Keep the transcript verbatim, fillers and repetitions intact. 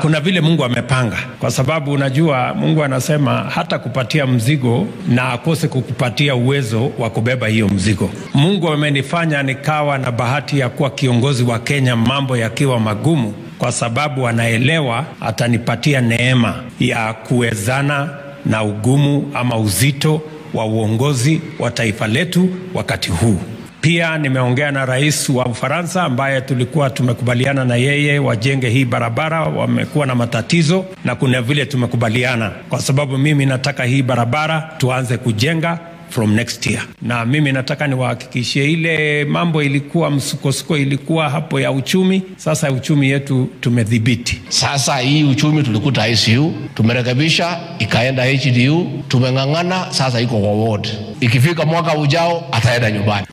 kuna vile Mungu amepanga, kwa sababu unajua Mungu anasema hata kupatia mzigo na akose kukupatia uwezo wa kubeba hiyo mzigo. Mungu amenifanya nikawa na bahati ya kuwa kiongozi wa Kenya mambo yakiwa magumu, kwa sababu anaelewa atanipatia neema ya kuwezana na ugumu ama uzito wa uongozi wa taifa letu wakati huu. Pia nimeongea na rais wa Ufaransa ambaye tulikuwa tumekubaliana na yeye wajenge hii barabara. Wamekuwa na matatizo na kuna vile tumekubaliana, kwa sababu mimi nataka hii barabara tuanze kujenga from next year. Na mimi nataka niwahakikishie ile mambo ilikuwa msukosuko ilikuwa hapo ya uchumi, sasa uchumi yetu tumedhibiti. Sasa hii uchumi tulikuta I C U, tumerekebisha ikaenda H D U, tumengangana, sasa iko kwa ward. Ikifika mwaka ujao ataenda nyumbani.